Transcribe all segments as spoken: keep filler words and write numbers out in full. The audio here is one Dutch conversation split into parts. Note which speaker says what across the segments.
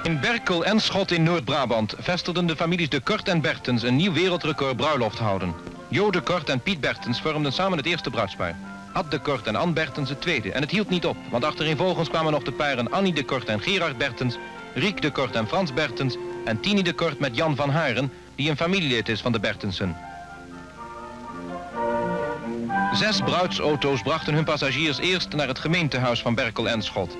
Speaker 1: In Berkel en Schot in Noord-Brabant vestigden de families de Kort en Bertens een nieuw wereldrecord bruiloft houden. Jo de Kort en Piet Bertens vormden samen het eerste bruidspaar. Ad de Kort en Ann Bertens het tweede. En het hield niet op, want achtereenvolgens kwamen nog de paren Annie de Kort en Gerard Bertens, Riek de Kort en Frans Bertens en Tini de Kort met Jan van Haren, die een familielid is van de Bertensen. Zes bruidsauto's brachten hun passagiers eerst naar het gemeentehuis van Berkel en Schot.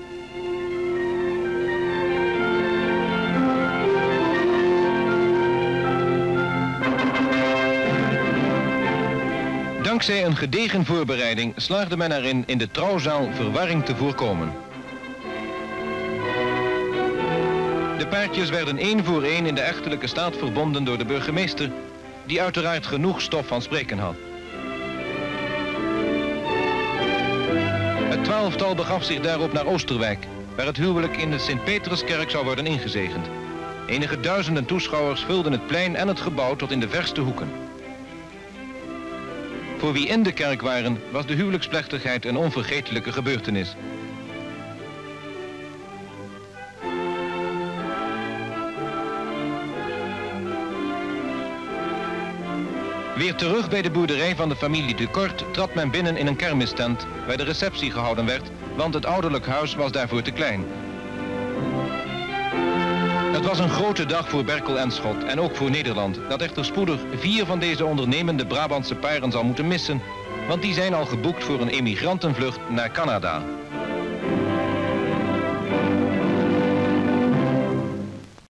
Speaker 1: Dankzij een gedegen voorbereiding slaagde men erin in de trouwzaal verwarring te voorkomen. De paartjes werden één voor één in de echtelijke staat verbonden door de burgemeester, die uiteraard genoeg stof van spreken had. Het twaalftal begaf zich daarop naar Oosterwijk, waar het huwelijk in de Sint-Peterskerk zou worden ingezegend. Enige duizenden toeschouwers vulden het plein en het gebouw tot in de verste hoeken. Voor wie in de kerk waren, was de huwelijksplechtigheid een onvergetelijke gebeurtenis. Weer terug bij de boerderij van de familie de Kort trad men binnen in een kermistent waar de receptie gehouden werd, want het ouderlijk huis was daarvoor te klein. Het was een grote dag voor Berkel en Schot en ook voor Nederland, dat echter spoedig vier van deze ondernemende Brabantse paren zal moeten missen, want die zijn al geboekt voor een emigrantenvlucht naar Canada.